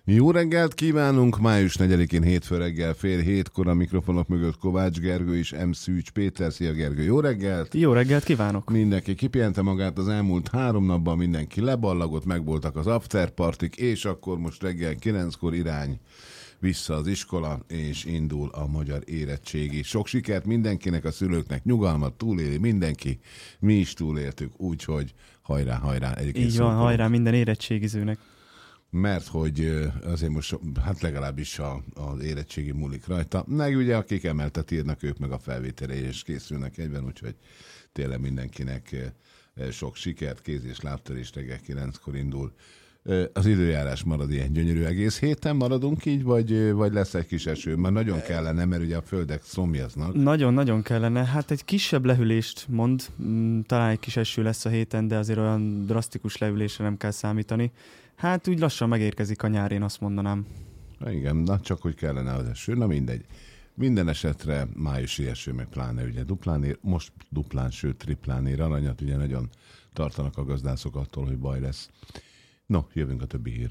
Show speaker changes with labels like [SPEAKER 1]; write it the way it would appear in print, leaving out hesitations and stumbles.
[SPEAKER 1] Jó reggelt kívánunk! Május 4-én hétfő reggel fél hétkor a mikrofonok mögött Kovács Gergő és M. Szűcs Péter. Szia Gergő, jó reggelt!
[SPEAKER 2] Jó reggelt kívánok!
[SPEAKER 1] Mindenki kipihente magát az elmúlt 3 napban, mindenki leballagott, megvoltak az afterpartik, és akkor most reggel 9-kor irány vissza az iskola, és indul a magyar érettségi. Sok sikert mindenkinek, a szülőknek, nyugalmat, túléli mindenki. Mi is túléltük, úgyhogy hajrá, hajrá!
[SPEAKER 2] Így van, hajrá minden érettségizőnek.
[SPEAKER 1] Mert hogy azért most, hát legalábbis az érettségi múlik rajta. Meg ugye akik emeltet írnak, ők meg a felvételre és készülnek egyben, úgyhogy tényleg mindenkinek sok sikert, kéz- és lábtörés reggel 9-kor indul. Az időjárás marad ilyen gyönyörű, egész héten maradunk így, vagy lesz egy kis eső? Már nagyon kellene, mert ugye a földek szomjaznak.
[SPEAKER 2] Nagyon-nagyon kellene. Hát egy kisebb lehűlést mond, talán egy kis eső lesz a héten, de azért olyan drasztikus lehűlésre nem kell számítani. Hát úgy lassan megérkezik a nyár, én azt mondanám.
[SPEAKER 1] Igen, na csak hogy kellene az eső, na mindegy. Minden esetre májusi eső, meg pláne ugye duplán ér, most duplán, sőt triplán ér aranyat, ugye nagyon tartanak a gazdászok attól, hogy baj lesz. No, jövünk a többi hírrel.